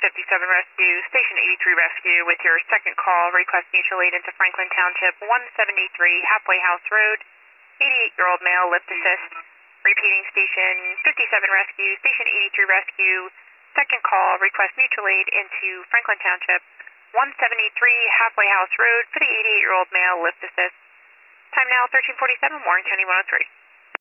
Rescue, Station 83 Rescue with your second call, request mutual aid into Franklin Township, 173 Halfway House Road, 88-year-old male, lift assist. Repeating, Station 57 Rescue, Station 83 Rescue, second call, request mutual aid into Franklin Township, 173 Halfway House Road for the 88-year-old male, lift assist. Time now 13:47, Warren County 103.